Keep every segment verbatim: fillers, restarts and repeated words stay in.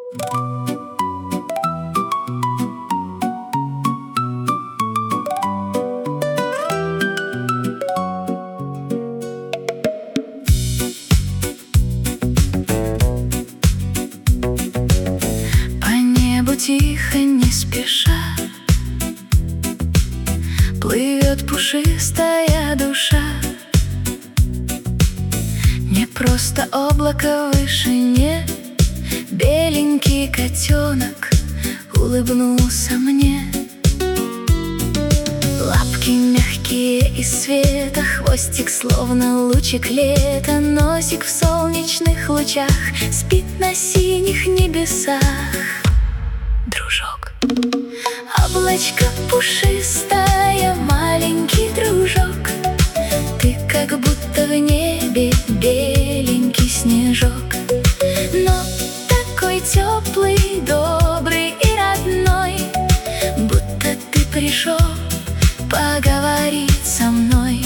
По небу тихо, не спеша, плывет пушистая душа. Не просто облако в вышине, беленький котенок улыбнулся мне. Лапки мягкие из света, хвостик словно лучик лета, носик в солнечных лучах спит на синих небесах. Дружок, облачко пушистое, маленький дружок, ты как будто в небе беленький снежок, но такой теплый, добрый и родной, будто ты пришел поговорить со мной.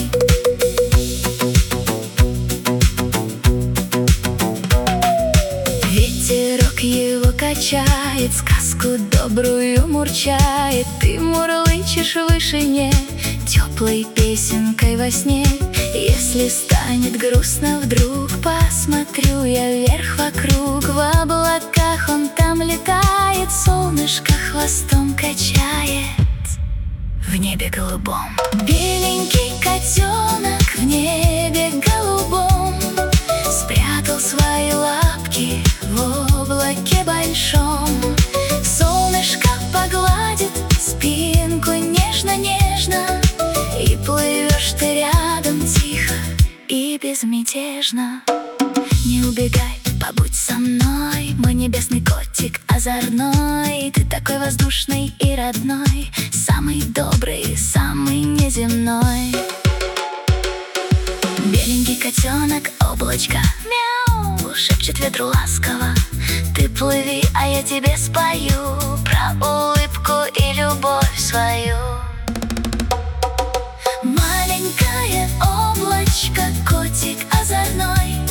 Ветерок его качает, сказку добрую мурчает, ты мурлычешь в вышине теплой песенкой во сне. Если станет грустно вдруг, посмотрю я вверх вокруг, в облаках он там летает, солнышко хвостом качает в небе голубом. Беленький котенок в небе голубом спрятал свои лапки в облаке большом. Солнышко погладит спинку нежно-нежно, и плывешь ты рядом тихо и безмятежно. Не убегай, побудь со мной, мой небесный котик озорной, ты такой воздушный и родной, самый добрый, самый неземной. Беленький котенок, облачко, мяу, шепчет ветру ласково, ты плыви, а я тебе спою про улыбку и любовь свою. Маленькое облачко, котик озорной,